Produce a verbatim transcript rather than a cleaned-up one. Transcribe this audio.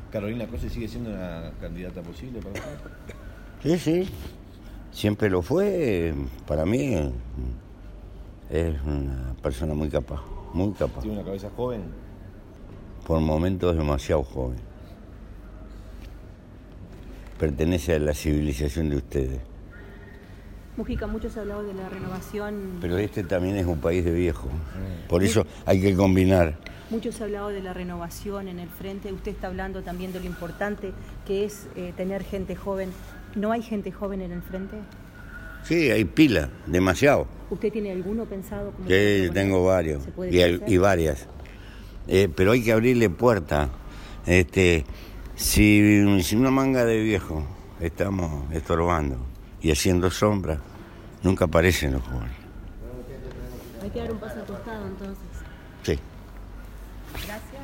¿Carolina Cose sigue siendo una candidata posible para usted? Sí, sí, siempre lo fue. Para mí es una persona muy capaz, muy capaz. ¿Tiene una cabeza joven? Por momentos demasiado joven. Pertenece a la civilización de ustedes. Mujica, mucho se ha hablado de la renovación. Pero este también es un país de viejos. Por eso hay que combinar. Mucho se ha hablado de la renovación en el frente. Usted está hablando también de lo importante que es eh, tener gente joven. ¿No hay gente joven en el frente? Sí, hay pila, demasiado. ¿Usted tiene alguno pensado? Como Sí, yo tengo varios y, hay, y varias. Eh, pero hay que abrirle puerta. Este, si, si una manga de viejo estamos estorbando y haciendo sombra, nunca aparecen los jóvenes. Hay que dar un paso al costado entonces. Sí. Gracias.